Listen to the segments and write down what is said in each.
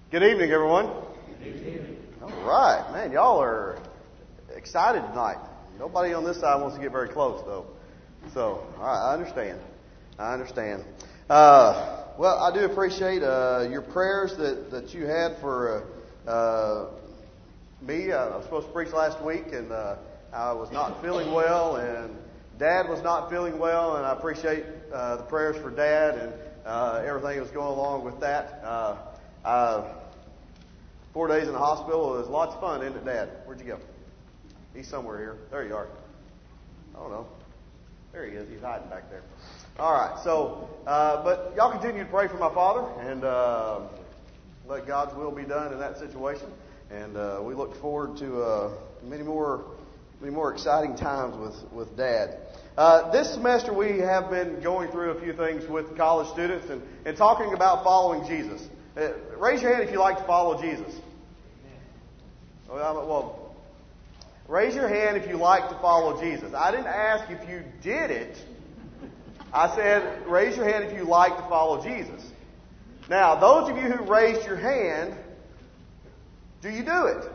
Good evening, everyone. Good evening. All right, man, y'all are excited tonight. Nobody on this side wants to get very close, though. So, all right, I understand. Well, I do appreciate your prayers that you had for me. I was supposed to preach last week, and I was not feeling well, and Dad was not feeling well, and I appreciate the prayers for Dad and everything that was going along with that. 4 days in the hospital was lots of fun, isn't it, Dad? Where'd you go? He's somewhere here. There you are. I don't know. There he is. He's hiding back there. All right. So, but y'all continue to pray for my father and let God's will be done in that situation. And we look forward to many more exciting times with Dad. This semester we have been going through a few things with college students and talking about following Jesus. Raise your hand if you like to follow Jesus. Well, raise your hand if you like to follow Jesus. I didn't ask if you did it. I said, raise your hand if you like to follow Jesus. Now, those of you who raised your hand, do you do it?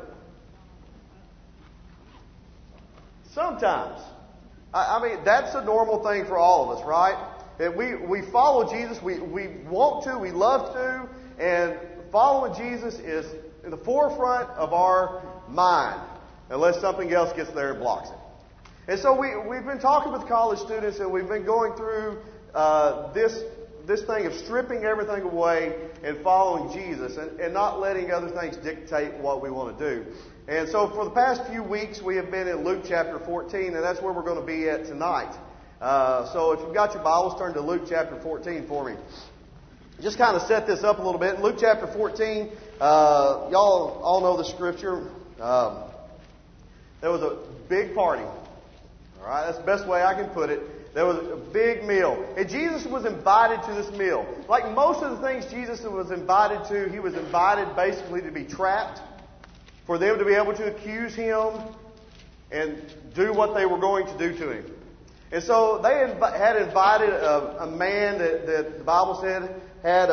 Sometimes. I mean, that's a normal thing for all of us, right? And we follow Jesus. We want to. We love to. And following Jesus is in the forefront of our mind, unless something else gets there and blocks it. And so we've been talking with college students, and we've been going through this thing of stripping everything away and following Jesus and not letting other things dictate what we want to do. And so for the past few weeks, we have been in Luke chapter 14, and that's where we're going to be at tonight. So if you've got your Bibles, turn to Luke chapter 14 for me. Just kind of set this up a little bit. In Luke chapter 14, y'all all know the scripture. There was a big party. All right, that's the best way I can put it. There was a big meal. And Jesus was invited to this meal. Like most of the things Jesus was invited to, he was invited basically to be trapped, for them to be able to accuse him and do what they were going to do to him. And so they had invited a man that the Bible said had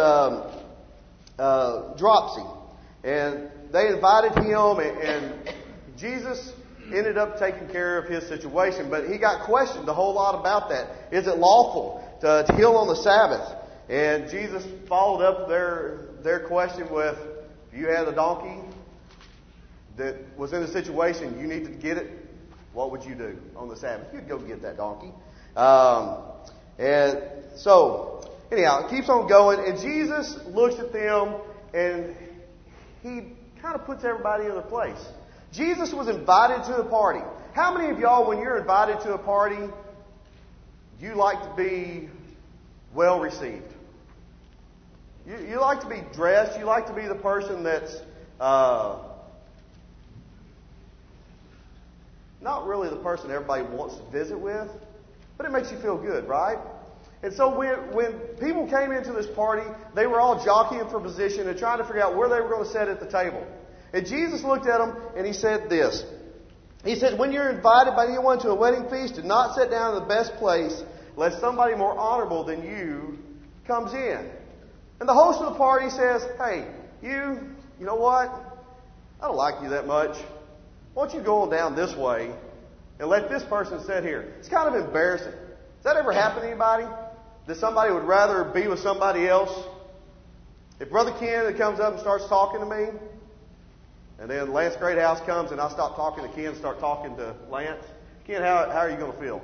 dropsy. And they invited him, and Jesus ended up taking care of his situation. But he got questioned a whole lot about that. Is it lawful to heal on the Sabbath? And Jesus followed up their question with, if you had a donkey that was in a situation, you need to get it, what would you do on the Sabbath? You'd go get that donkey. And so, anyhow, it keeps on going. And Jesus looks at them and he kind of puts everybody in their place. Jesus was invited to the party. How many of y'all, when you're invited to a party, you like to be well received? You like to be dressed. You like to be the person that's not really the person everybody wants to visit with, but it makes you feel good, right? And so when people came into this party, they were all jockeying for position and trying to figure out where they were going to sit at the table. And Jesus looked at them and he said this. He said, when you're invited by anyone to a wedding feast, do not sit down in the best place, lest somebody more honorable than you comes in. And the host of the party says, hey, you know what? I don't like you that much. Why don't you go on down this way and let this person sit here? It's kind of embarrassing. Has that ever happened to anybody? That somebody would rather be with somebody else? If Brother Ken comes up and starts talking to me, and then Lance Greathouse comes and I stop talking to Ken and start talking to Lance, Ken, how are you going to feel?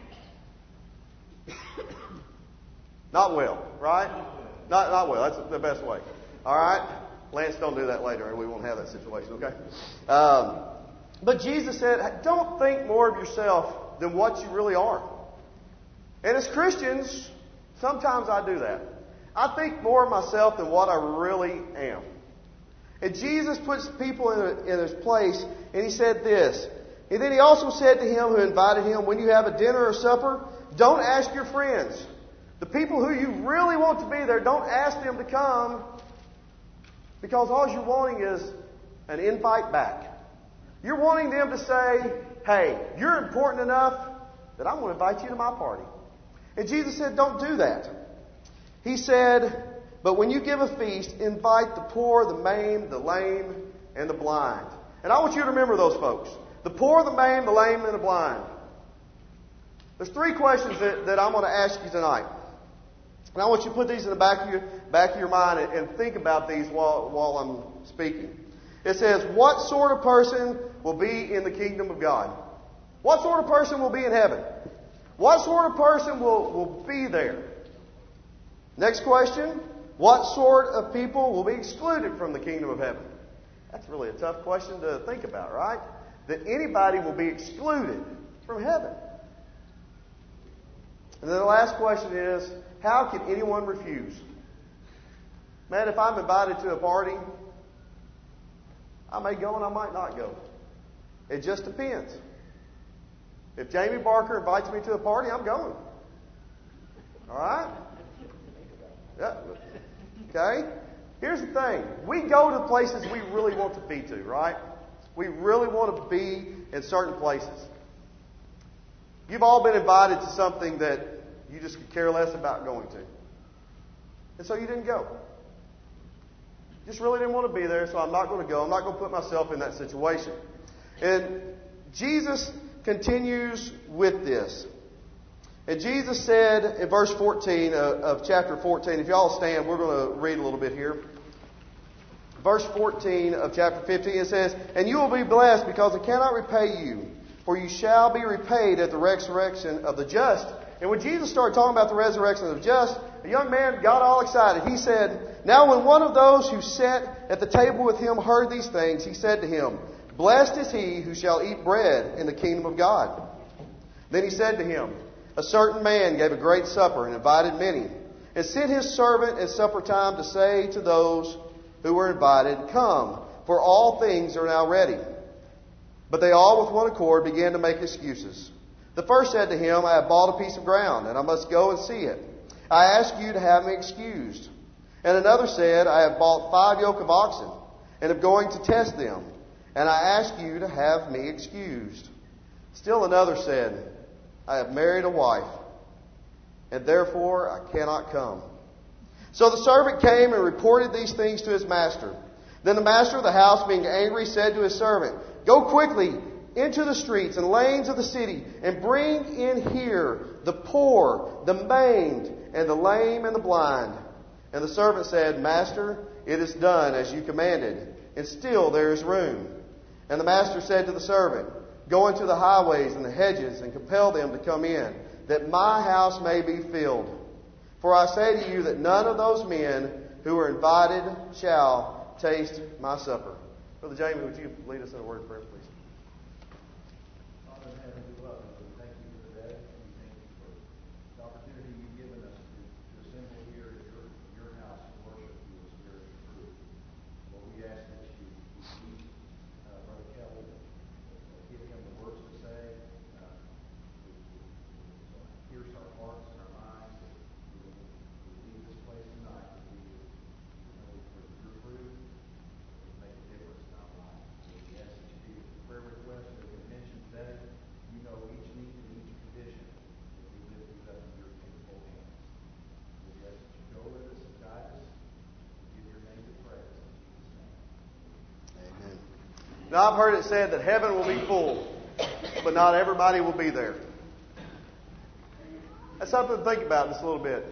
Not well, right? Not well. That's the best way. All right? Lance, don't do that later, and we won't have that situation, okay? But Jesus said, don't think more of yourself than what you really are. And as Christians, sometimes I do that. I think more of myself than what I really am. And Jesus puts people in his place, and he said this. And then he also said to him who invited him, when you have a dinner or supper, don't ask your friends. The people who you really want to be there, don't ask them to come, because all you're wanting is an invite back. You're wanting them to say, hey, you're important enough that I'm going to invite you to my party. And Jesus said, don't do that. He said, But when you give a feast, invite the poor, the maimed, the lame, and the blind. And I want you to remember those folks. The poor, the maimed, the lame, and the blind. There's 3 questions that I'm going to ask you tonight. And I want you to put these in the back of your mind and think about these while I'm speaking. It says, what sort of person will be in the kingdom of God? What sort of person will be in heaven? What sort of person will be there? Next question, what sort of people will be excluded from the kingdom of heaven? That's really a tough question to think about, right? That anybody will be excluded from heaven. And then the last question is, how can anyone refuse? Man, if I'm invited to a party, I may go and I might not go. It just depends. If Jamie Barker invites me to a party, I'm going. All right? Yeah. Okay? Here's the thing. We go to places we really want to be to, right? We really want to be in certain places. You've all been invited to something that you just could care less about going to. And so you didn't go. Just really didn't want to be there, so I'm not going to go. I'm not going to put myself in that situation. And Jesus continues with this. And Jesus said in verse 14 of chapter 14, if you all stand, we're going to read a little bit here. Verse 14 of chapter 15, it says, and you will be blessed because I cannot repay you, for you shall be repaid at the resurrection of the just. And when Jesus started talking about the resurrection of the just, a young man got all excited. He said, now when one of those who sat at the table with him heard these things, he said to him, blessed is he who shall eat bread in the kingdom of God. Then he said to him, a certain man gave a great supper and invited many, and sent his servant at supper time to say to those who were invited, come, for all things are now ready. But they all with one accord began to make excuses. The first said to him, I have bought a piece of ground, and I must go and see it. I ask you to have me excused. And another said, I have bought 5 yoke of oxen, and am going to test them. And I ask you to have me excused. Still another said, I have married a wife, and therefore I cannot come. So the servant came and reported these things to his master. Then the master of the house, being angry, said to his servant, go quickly into the streets and lanes of the city, and bring in here the poor, the maimed, and the lame, and the blind. And the servant said, Master, it is done as you commanded, and still there is room. And the master said to the servant, go into the highways and the hedges, and compel them to come in, that my house may be filled. For I say to you that none of those men who are invited shall taste my supper. Brother Jamie, would you lead us in a word of prayer, please? Father in heaven, we love you. We thank you for today. We thank you for the opportunity you've given us to assemble here at your house and worship you in spirit and truth. Lord, we ask that you lead Brother Kelly, give him the words to say, pierce our hearts and our minds, that we leave this place tonight to be for your fruit, to make a difference in our lives. So we ask that you be with the prayer requests that have been mentioned today. You know each need and each condition. We lift these up in your capable hands. We ask that you go with us and guide us. We give your name to praise in Jesus' name. Amen. Now, I've heard it said that heaven will be full, but not everybody will be there. That's something to think about just a little bit.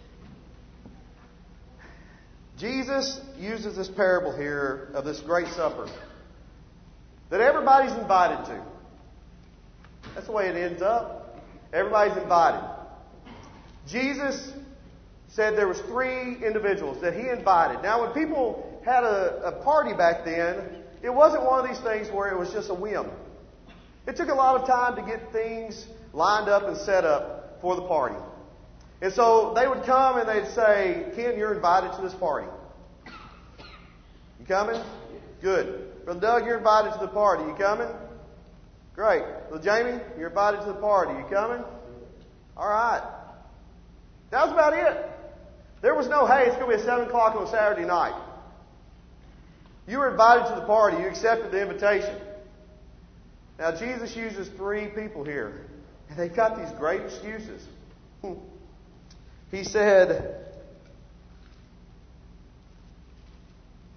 Jesus uses this parable here of this great supper that everybody's invited to. That's the way it ends up. Everybody's invited. Jesus said there was 3 individuals that he invited. Now, when people had a party back then, it wasn't one of these things where it was just a whim. It took a lot of time to get things lined up and set up for the party. And so they would come and they'd say, Ken, you're invited to this party. You coming? Good. Brother Doug, you're invited to the party. You coming? Great. Brother Jamie, you're invited to the party. You coming? All right. That was about it. There was no, hey, it's going to be at 7 o'clock on a Saturday night. You were invited to the party. You accepted the invitation. Now, Jesus uses 3 people here. And they've got these great excuses. He said,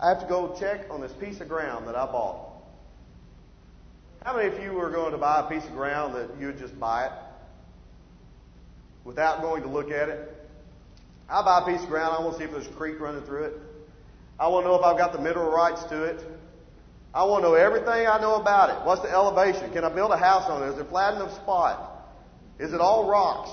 I have to go check on this piece of ground that I bought. How many of you are going to buy a piece of ground that you would just buy it without going to look at it? I buy a piece of ground, I want to see if there's a creek running through it. I want to know if I've got the mineral rights to it. I want to know everything I know about it. What's the elevation? Can I build a house on it? Is it flat enough spot? Is it all rocks?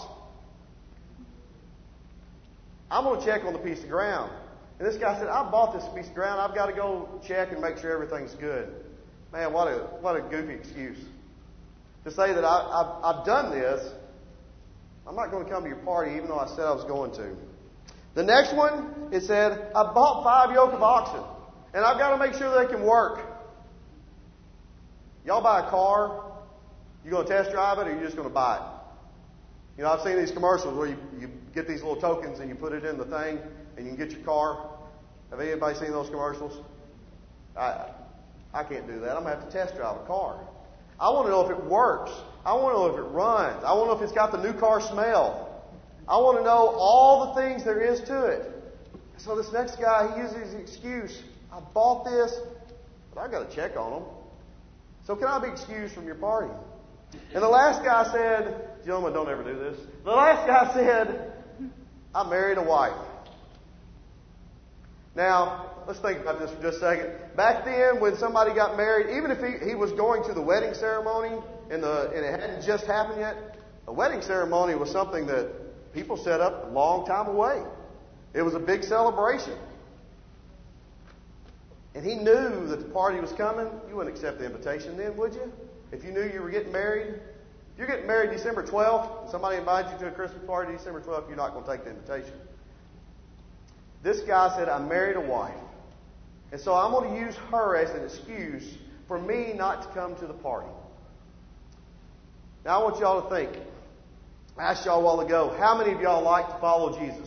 I'm going to check on the piece of ground. And this guy said, I bought this piece of ground. I've got to go check and make sure everything's good. Man, what a goofy excuse. To say that I've done this, I'm not going to come to your party even though I said I was going to. The next one, it said, I bought 5 yoke of oxen. And I've got to make sure they can work. Y'all buy a car, you going to test drive it or you just going to buy it? You know, I've seen these commercials where you get these little tokens and you put it in the thing and you can get your car. Have anybody seen those commercials? I can't do that. I'm going to have to test drive a car. I want to know if it works. I want to know if it runs. I want to know if it's got the new car smell. I want to know all the things there is to it. So this next guy, he uses his excuse. I bought this, but I've got to check on them. So can I be excused from your party? And the last guy said, gentlemen, don't ever do this. The last guy said, I married a wife. Now, let's think about this for just a second. Back then, when somebody got married, even if he was going to the wedding ceremony and it hadn't just happened yet, a wedding ceremony was something that people set up a long time away. It was a big celebration. And he knew that the party was coming. You wouldn't accept the invitation then, would you? If you knew you were getting married. If you're getting married December 12th, and somebody invites you to a Christmas party December 12th, you're not going to take the invitation. This guy said, I married a wife. And so I'm going to use her as an excuse for me not to come to the party. Now I want y'all to think. I asked y'all a while ago, how many of y'all like to follow Jesus?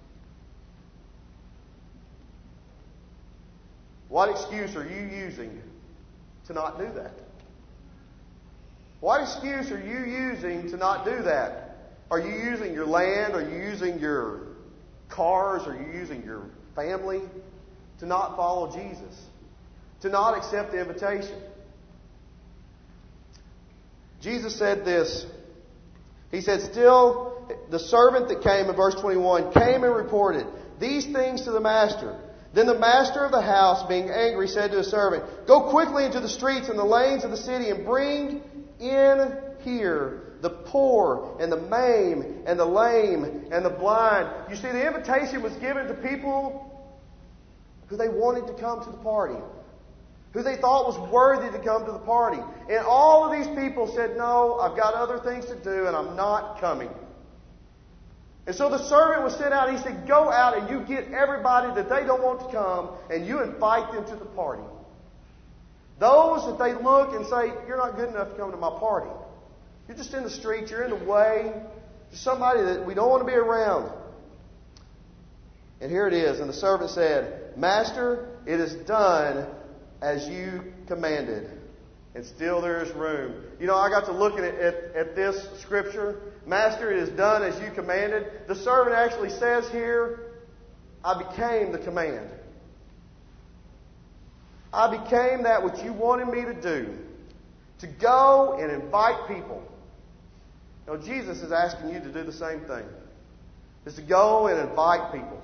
What excuse are you using to not do that? What excuse are you using to not do that? Are you using your land? Are you using your cars? Are you using your family to not follow Jesus? To not accept the invitation? Jesus said this. He said, still, the servant that came in verse 21 came and reported these things to the master. Then the master of the house, being angry, said to his servant, go quickly into the streets and the lanes of the city and bring in here the poor and the maimed and the lame and the blind. You see, the invitation was given to people who they wanted to come to the party, who they thought was worthy to come to the party. And all of these people said, no, I've got other things to do and I'm not coming. And so the servant was sent out. He said, go out and you get everybody that they don't want to come and you invite them to the party. Those that they look and say, you're not good enough to come to my party. You're just in the street. You're in the way. You're somebody that we don't want to be around. And here it is. And the servant said, Master, it is done as you commanded. And still there is room. You know, I got to looking at this scripture. Master, it is done as you commanded. The servant actually says here, I became the command. I became that which you wanted me to do. To go and invite people. You know, Jesus is asking you to do the same thing. Is to go and invite people.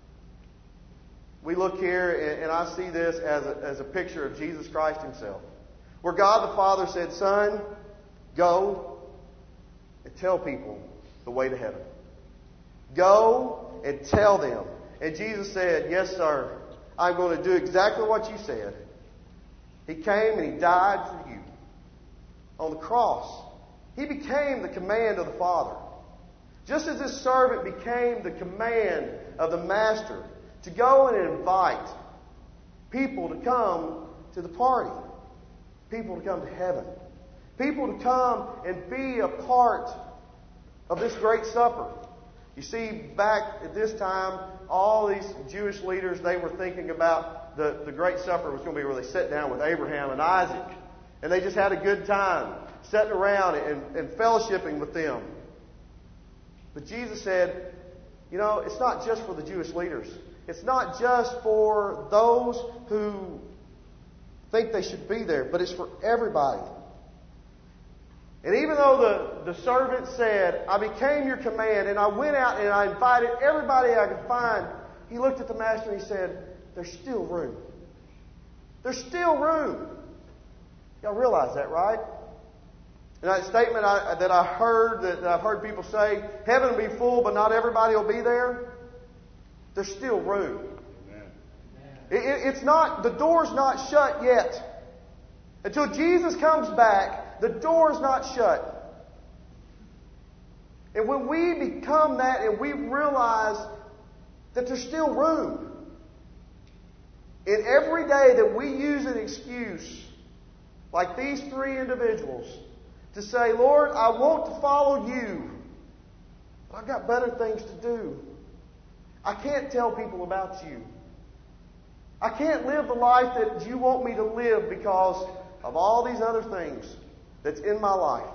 We look here and I see this as a picture of Jesus Christ Himself. Where God the Father said, Son, go and tell people the way to heaven. Go and tell them. And Jesus said, yes, sir, I'm going to do exactly what you said. He came and He died for you. On the cross, He became the command of the Father. Just as this servant became the command of the Master to go and invite people to come to the party. People to come to heaven. People to come and be a part of this great supper. You see, back at this time, all these Jewish leaders, they were thinking about the great supper was going to be where they sat down with Abraham and Isaac. And they just had a good time sitting around and fellowshipping with them. But Jesus said, you know, it's not just for the Jewish leaders. It's not just for those who think they should be there, but it's for everybody. And even though the servant said, I became your command, and I went out and I invited everybody I could find, he looked at the master and he said, there's still room. There's still room. Y'all realize that, right? And that statement that I've heard people say, heaven will be full, but not everybody will be there. There's still room. It's not, the door's not shut yet. Until Jesus comes back, the door's not shut. And when we become that and we realize that there's still room, and every day that we use an excuse, like these three individuals, to say, Lord, I want to follow you, but I've got better things to do. I can't tell people about you. I can't live the life that you want me to live because of all these other things that's in my life.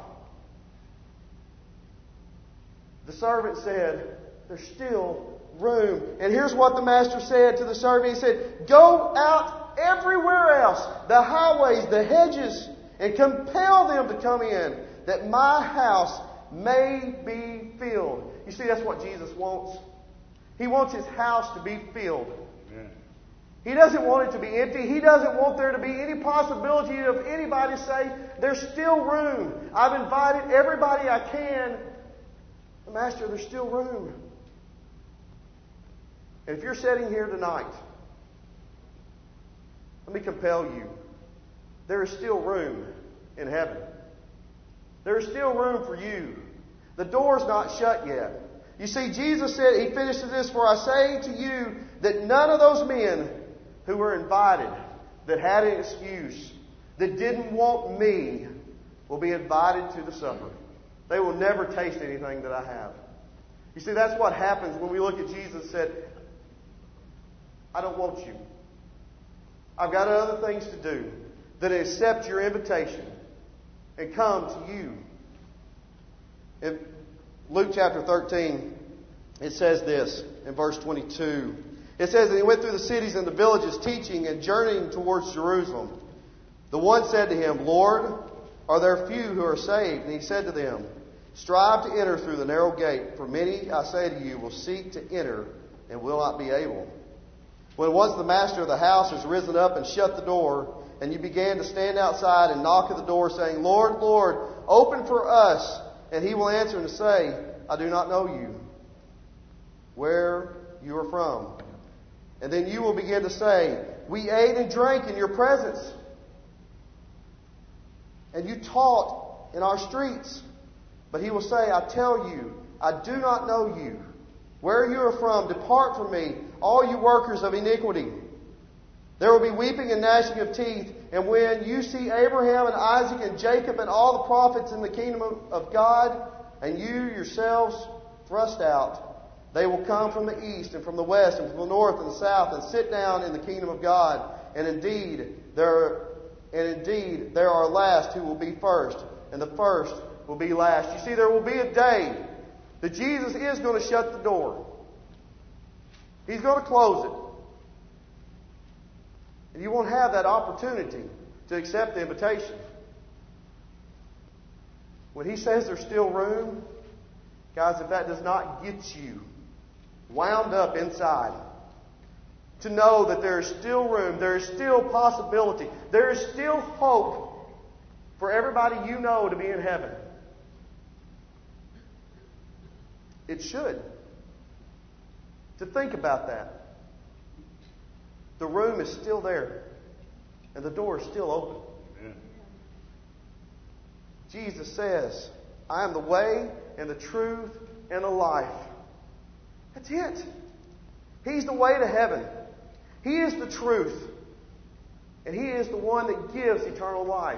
The servant said, there's still room. And here's what the master said to the servant. He said, go out everywhere else, the highways, the hedges, and compel them to come in, that my house may be filled. You see, that's what Jesus wants. He wants His house to be filled. Amen. He doesn't want it to be empty. He doesn't want there to be any possibility of anybody say, there's still room. I've invited everybody I can. The Master, there's still room. And if you're sitting here tonight, let me compel you. There is still room in heaven. There is still room for you. The door's not shut yet. You see, Jesus said, He finished with this, for I say to you that none of those men who were invited, that had an excuse, that didn't want me, will be invited to the supper. They will never taste anything that I have. You see, that's what happens when we look at Jesus and said, I don't want you. I've got other things to do than accept your invitation and come to you. In Luke chapter 13, it says this in verse 22. It says that He went through the cities and the villages teaching and journeying towards Jerusalem. The one said to Him, Lord, are there few who are saved? And He said to them, strive to enter through the narrow gate, for many, I say to you, will seek to enter and will not be able. When once the master of the house has risen up and shut the door, and you began to stand outside and knock at the door, saying, Lord, Lord, open for us. And He will answer and say, I do not know you, where you are from. And then you will begin to say, we ate and drank in your presence, and you taught in our streets. But He will say, I tell you, I do not know you. Where you are from, depart from me, all you workers of iniquity. There will be weeping and gnashing of teeth. And when you see Abraham and Isaac and Jacob and all the prophets in the kingdom of God, and you yourselves thrust out, they will come from the east and from the west and from the north and the south and sit down in the kingdom of God. And indeed, there are last who will be first, and the first will be last. You see, there will be a day that Jesus is going to shut the door. He's going to close it. And you won't have that opportunity to accept the invitation. When He says there's still room, guys, if that does not get you wound up inside to know that there is still room, there is still possibility, there is still hope for everybody you know to be in heaven, it should. To think about that. The room is still there. And the door is still open. Amen. Jesus says, I am the way and the truth and the life. That's it. He's the way to heaven. He is the truth. And He is the one that gives eternal life.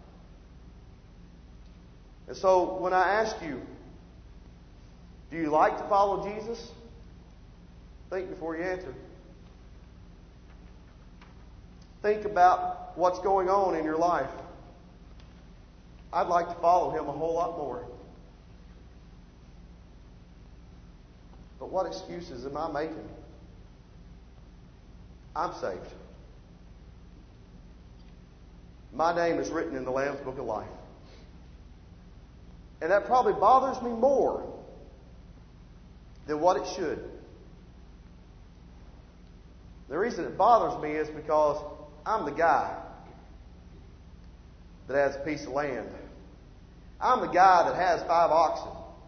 And so when I ask you, do you like to follow Jesus? Think before you answer. Think about what's going on in your life. I'd like to follow Him a whole lot more. But what excuses am I making? I'm saved. My name is written in the Lamb's Book of Life. And that probably bothers me more than what it should. The reason it bothers me is because I'm the guy that has a piece of land. I'm the guy that has 5 oxen.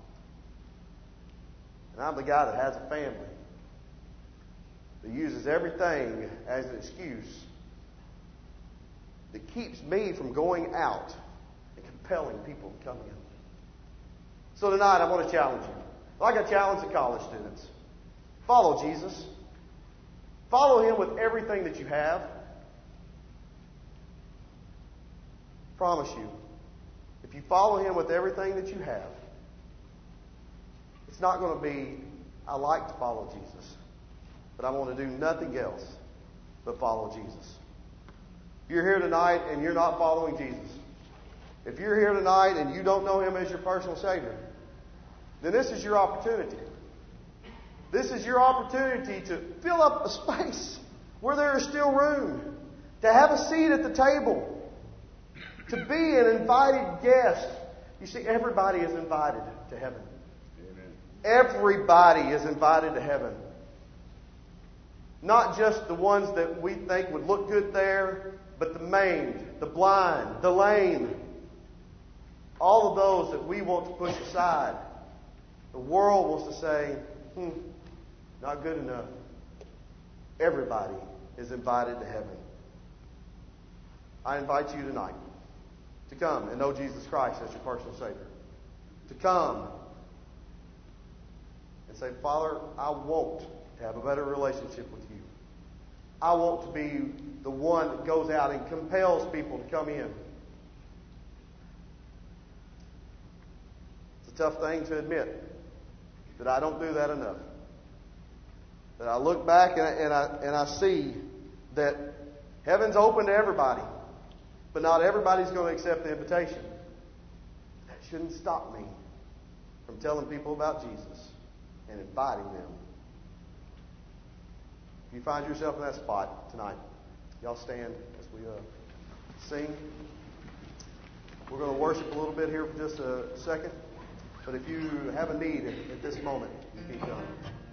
And I'm the guy that has a family that uses everything as an excuse that keeps me from going out and compelling people to come in. So tonight I want to challenge you. Like I challenge the college students. Follow Jesus. Follow Him with everything that you have. Promise you, if you follow Him with everything that you have, it's not going to be, I like to follow Jesus, but I want to do nothing else but follow Jesus. If you're here tonight and you're not following Jesus, if you're here tonight and you don't know Him as your personal Savior, then this is your opportunity. This is your opportunity to fill up a space where there is still room, to have a seat at the table, to be an invited guest. You see, everybody is invited to heaven. Amen. Everybody is invited to heaven. Not just the ones that we think would look good there, but the maimed, the blind, the lame. All of those that we want to push aside. The world wants to say, not good enough. Everybody is invited to heaven. I invite you tonight to come and know Jesus Christ as your personal Savior. To come and say, Father, I want to have a better relationship with you. I want to be the one that goes out and compels people to come in. It's a tough thing to admit that I don't do that enough. That I look back and I see that heaven's open to everybody, but not everybody's going to accept the invitation. That shouldn't stop me from telling people about Jesus and inviting them. If you find yourself in that spot tonight, y'all stand as we sing. We're going to worship a little bit here for just a second. But if you have a need at this moment, you can come.